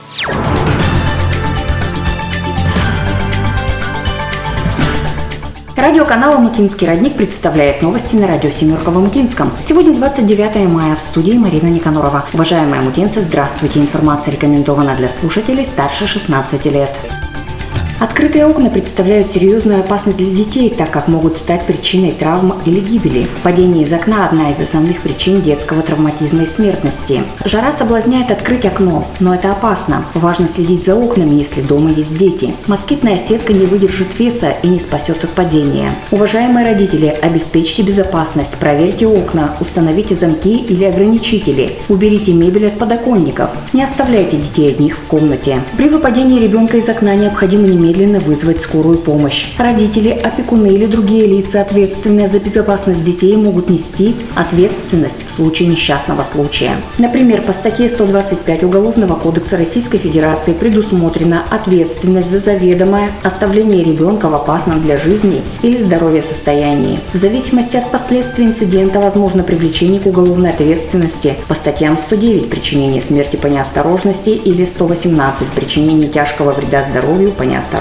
Радиоканал «Омутинский родник» представляет новости на радио «Семерка» в Омутинском. Сегодня 29 мая, в студии Марина Никанорова. Уважаемые омутинцы, здравствуйте. Информация рекомендована для слушателей старше 16 лет. Открытые окна представляют серьезную опасность для детей, так как могут стать причиной травм или гибели. Падение из окна – одна из основных причин детского травматизма и смертности. Жара соблазняет открыть окно, но это опасно. Важно следить за окнами, если дома есть дети. Москитная сетка не выдержит веса и не спасет от падения. Уважаемые родители, обеспечьте безопасность, проверьте окна, установите замки или ограничители, уберите мебель от подоконников, не оставляйте детей одних в комнате. При выпадении ребенка из окна необходимо немедленно вызвать скорую помощь. Родители, опекуны или другие лица, ответственные за безопасность детей, могут нести ответственность в случае несчастного случая. Например, по статье 125 Уголовного кодекса Российской Федерации предусмотрена ответственность за заведомое оставление ребенка в опасном для жизни или здоровья состоянии. В зависимости от последствий инцидента возможно привлечение к уголовной ответственности по статьям 109 «Причинение смерти по неосторожности» или 118 «Причинение тяжкого вреда здоровью по неосторожности».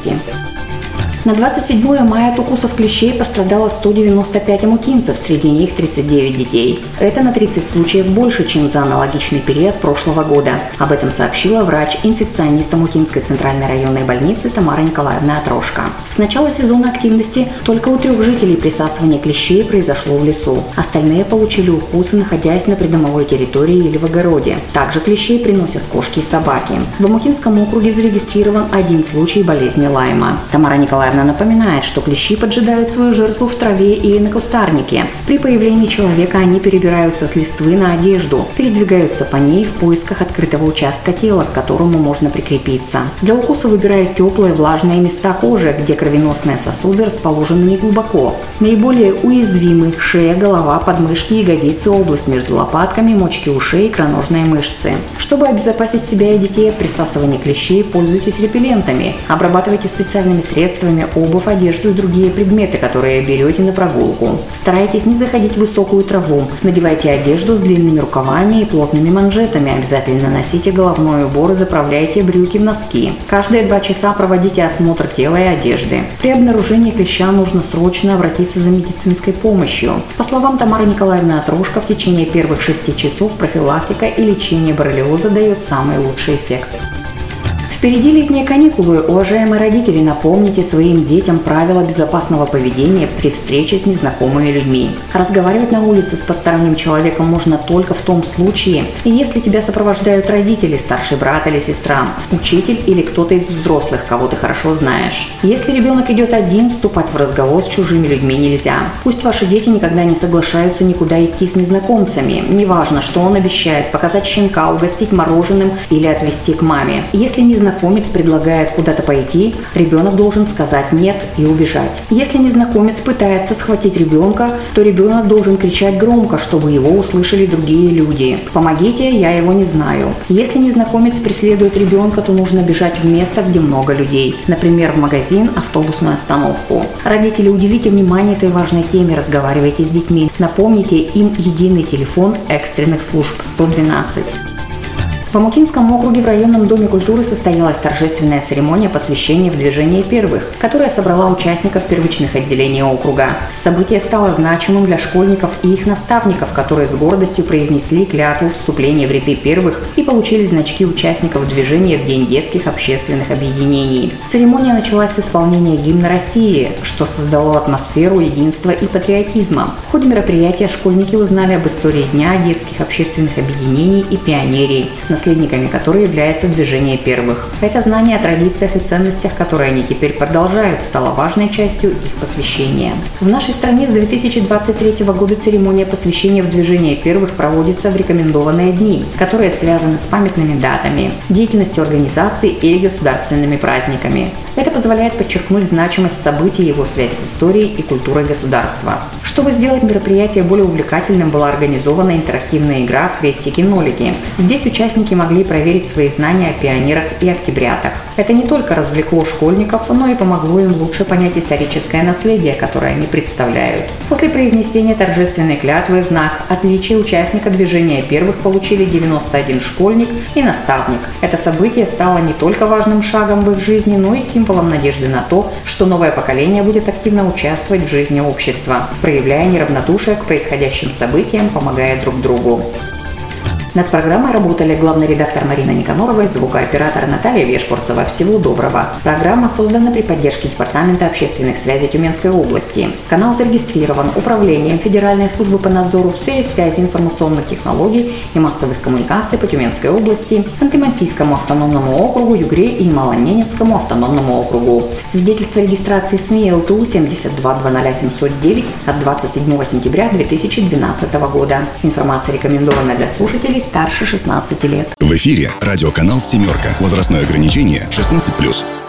На 27 мая от укусов клещей пострадало 195 омутинцев, среди них 39 детей. Это на 30 случаев больше, чем за аналогичный период прошлого года. Об этом сообщила врач-инфекционист Омутинской центральной районной больницы Тамара Николаевна Атрошка. С начала сезона активности только у 3 жителей присасывание клещей произошло в лесу. Остальные получили укусы, находясь на придомовой территории или в огороде. Также клещей приносят кошки и собаки. В Омутинском округе зарегистрирован 1 случай болезни Лайма. Тамара Николаевна напоминает, что клещи поджидают свою жертву в траве или на кустарнике. При появлении человека они перебираются с листвы на одежду, передвигаются по ней в поисках открытого участка тела, к которому можно прикрепиться. Для укуса выбирают теплые влажные места кожи, где кровеносные сосуды расположены неглубоко. Наиболее уязвимы шея, голова, подмышки, ягодицы, область между лопатками, мочки ушей, икроножные мышцы. Чтобы обезопасить себя и детей от присасывания клещей, пользуйтесь репеллентами, обрабатывайте специальными средствами обувь, одежду и другие предметы, которые берете на прогулку. Старайтесь не заходить в высокую траву. Надевайте одежду с длинными рукавами и плотными манжетами. Обязательно носите головной убор и заправляйте брюки в носки. Каждые 2 часа проводите осмотр тела и одежды. При обнаружении клеща нужно срочно обратиться за медицинской помощью. По словам Тамары Николаевны Атрошко, в течение первых 6 часов профилактика и лечение боррелиоза дает самый лучший эффект. Впереди летние каникулы. Уважаемые родители, напомните своим детям правила безопасного поведения при встрече с незнакомыми людьми. Разговаривать на улице с посторонним человеком можно только в том случае, если тебя сопровождают родители, старший брат или сестра, учитель или кто-то из взрослых, кого ты хорошо знаешь. Если ребенок идет один, вступать в разговор с чужими людьми нельзя. Пусть ваши дети никогда не соглашаются никуда идти с незнакомцами. Неважно, что он обещает: показать щенка, угостить мороженым или отвезти к маме. Если незнакомец предлагает куда-то пойти, ребенок должен сказать «нет» и убежать. Если незнакомец пытается схватить ребенка, то ребенок должен кричать громко, чтобы его услышали другие люди. «Помогите, я его не знаю». Если незнакомец преследует ребенка, то нужно бежать в место, где много людей, например, в магазин, автобусную остановку. Родители, уделите внимание этой важной теме, разговаривайте с детьми, напомните им единый телефон экстренных служб 112. В Омутинском округе в районном доме культуры состоялась торжественная церемония посвящения в движение первых, которая собрала участников первичных отделений округа. Событие стало значимым для школьников и их наставников, которые с гордостью произнесли клятву вступления в ряды первых и получили значки участников движения в День детских общественных объединений. Церемония началась с исполнения гимна России, что создало атмосферу единства и патриотизма. В ходе мероприятия школьники узнали об истории Дня детских общественных объединений и пионерии, наследниками которой является движение первых. Это знание о традициях и ценностях, которые они теперь продолжают, стало важной частью их посвящения. В нашей стране с 2023 года церемония посвящения в движение первых проводится в рекомендованные дни, которые связаны с памятными датами, деятельностью организаций и государственными праздниками. Это позволяет подчеркнуть значимость событий и его связь с историей и культурой государства. Чтобы сделать мероприятие более увлекательным, была организована интерактивная игра в крестики-нолики. Здесь участники участники могли проверить свои знания о пионерах и октябрятах. Это не только развлекло школьников, но и помогло им лучше понять историческое наследие, которое они представляют. После произнесения торжественной клятвы в знак отличия участника движения первых получили 91 школьник и наставник. Это событие стало не только важным шагом в их жизни, но и символом надежды на то, что новое поколение будет активно участвовать в жизни общества, проявляя неравнодушие к происходящим событиям, помогая друг другу. Над программой работали главный редактор Марина Никанорова и звукооператор Наталья Вешпурцева. Всего доброго. Программа создана при поддержке Департамента общественных связей Тюменской области. Канал зарегистрирован Управлением Федеральной службы по надзору в сфере связи, информационных технологий и массовых коммуникаций по Тюменской области, Ханты-Мансийскому автономному округу, Югре и Малоненецкому автономному округу. Свидетельство регистрации СМИ ЛТУ 7200709 от 27 сентября 2012 года. Информация рекомендована для слушателей старше 16 лет. В эфире радиоканал «Семерка». Возрастное ограничение 16+.